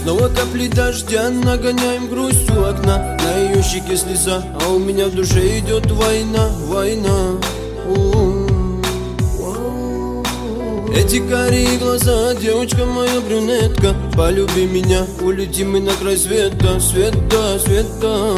Снова капли дождя, нагоняем грусть у окна. На ее щеке слеза, а у меня в душе идет война, война. Эти карие глаза, девочка моя брюнетка, полюби меня, улетим мы на край света, света, света.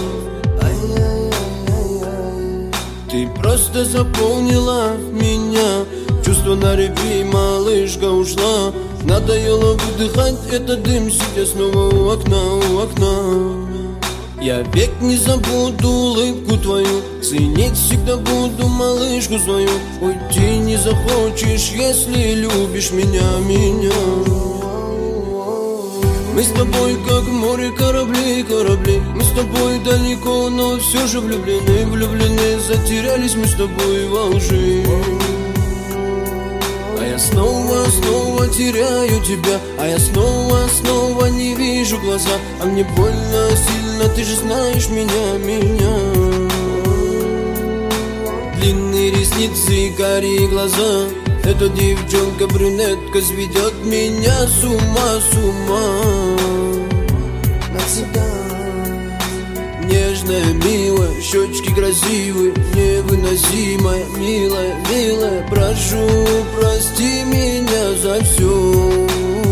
Ты просто заполнила меня, чувство на репи, малышка ушла. Надоело выдыхать этот дым, сидя снова у окна, у окна. Я век не забуду улыбку твою, ценить всегда буду малышку свою. Уйти не захочешь, если любишь меня, меня. Мы с тобой как море, корабли, корабли. Мы с тобой далеко, но все же влюблены, влюблены. Затерялись мы с тобой во лжи. А я снова, снова теряю тебя, а я снова, снова не вижу глаза. А мне больно сильно, ты же знаешь меня, меня. Длинные ресницы и карие глаза, эта девчонка-брюнетка сведет меня с ума, с ума. Навсегда. Нежная, милая, щечки красивые, невыносимая, милая, милая. Прошу, прости меня за все.